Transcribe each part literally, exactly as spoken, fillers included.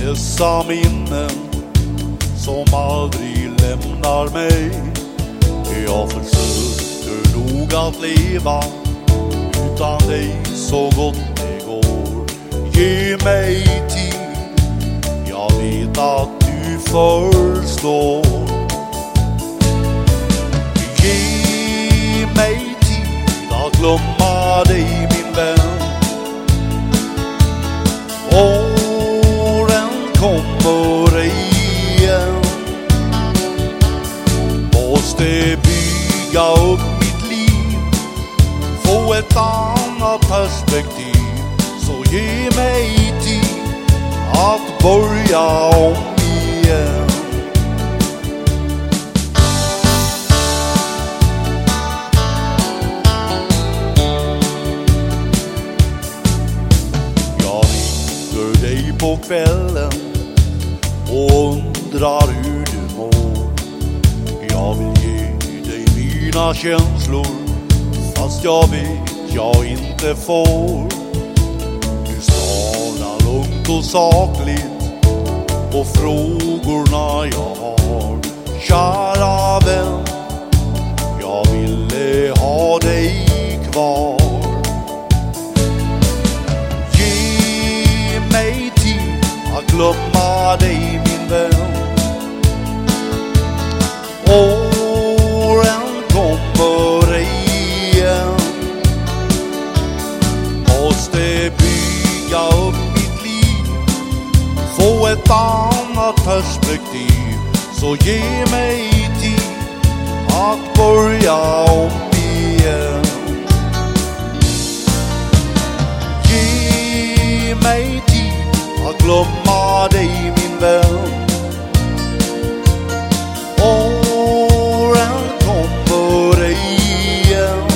dessa minnen som aldrig lämnar mig. Jag försöker nog att leva utan dig så gott det går. Ge mig tid, jag vet att du förstår. Ge mig tid att glömma dig, min vän. Åren kommer igen. Måste bygga upp mitt liv, få ett annat perspektiv. Så ge mig tid att börja om igen. Jag ringer dig på kvällen och undrar hur du mår. Jag vill ge dig mina känslor, fast jag vet jag inte får. Du svarar lugnt och sakligt på frågorna jag har. Kära vän, jag ville ha dig kvar. Ge mig tid att glömma dig, min vän. Åren kommer igen. Måste bygga upp mitt liv, få ett annat perspektiv. Så ge mig tid att börja om igen. Ge mig tid att glömma dig, min vän. Åren kommer igen.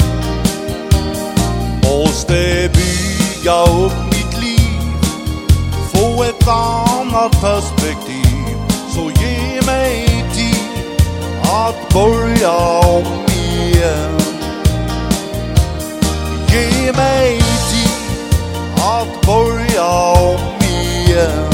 Måste bygga upp mitt liv, få ett annat perspektiv. Så ge mig tid att börja om igen. Ge mig tid att börja om igen.